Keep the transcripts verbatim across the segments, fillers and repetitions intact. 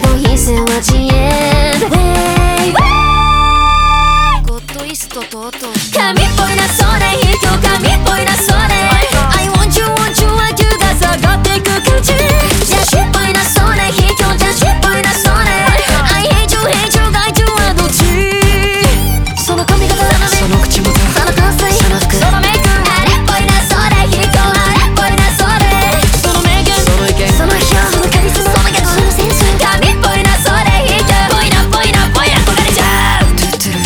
消費せは遅延ゴッドイストとうとう神っぽいなそれ卑怯神っぽいなそれ I want you want you want you が下がっていく感じ邪視っぽいなそれ卑怯邪視っぽいなそれ I hate you hate you 害虫はどっちその髪型その口元その香水その服そのメイクあれっぽいなそれ卑怯あれっぽいなそれその名言その意見その表そのカリスマそのギャグそのセンス神っぽいなそれ卑怯ぽいなぽいなぽいな焦がれちゃう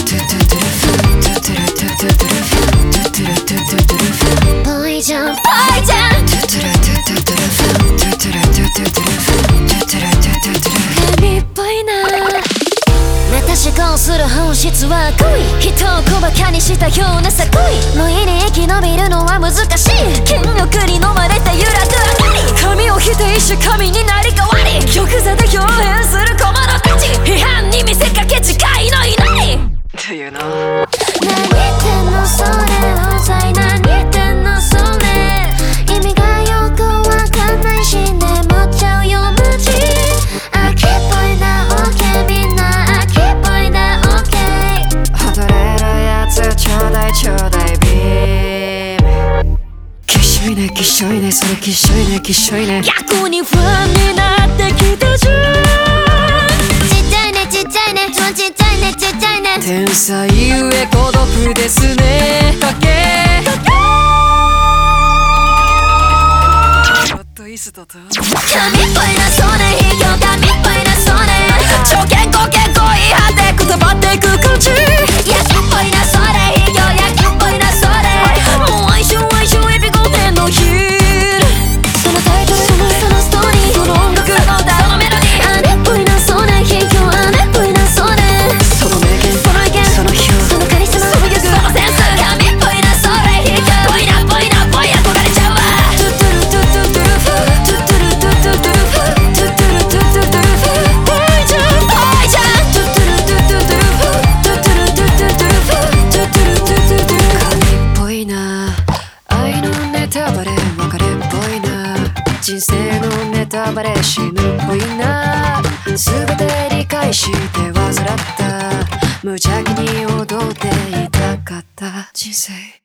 ぽいじゃんぽいじゃん神っぽいなまた思考する本質は恋人を小馬鹿にしたようなさ恋無意に生き延びるのは難しい権力に飲まれて揺らぐ明かり神を否定し神になり変わり玉座で表現する小物たち批判に見せかけ誓いのいないっていうの何言ってんのそれうざい何言ってんのそれ意味がよくわかんないし眠っちゃうよマジ秋っぽいな OK みんな秋っぽいな OK 踊れるやつちょうだいちょうだいビームきっしょいねきっしょいねそれきっしょいねきっしょいね逆に不安になってきたじゃんちっちゃいねちっちゃいねちっちゃいねちっちゃいね天才ゆえ孤独ですねかけゴッドイストと神っぽいなそれ卑怯神っぽいなそれ超健康健康言い張ってくたばっていく感じ焼きっぽいなそれ卑怯焼きっぽいなそれもう哀愁哀愁エビゴテンのヒールそのタイトルそのそのストーリーその音楽その歌そのメロディー姉っぽいなそれ卑怯姉っぽいなそれその名言その意見その表そのカリスマそのギャグそのセンス神っぽいなそれ卑怯ぽいなぽいなぽい憧れちゃうわトゥトゥルトゥトゥトゥルフトゥトゥルトゥトゥトゥルフトゥトゥルトゥトゥトゥルフぽいじゃんぽいじゃんトゥトゥルトゥトゥトゥルフトゥトゥルトゥトゥトゥルフトゥトゥルトゥトゥトゥルフ神っぽいな愛のネタバレ別れっぽいな人生のネタバレ死ぬっぽいな全て理解して患った無邪気に踊っていたかった人生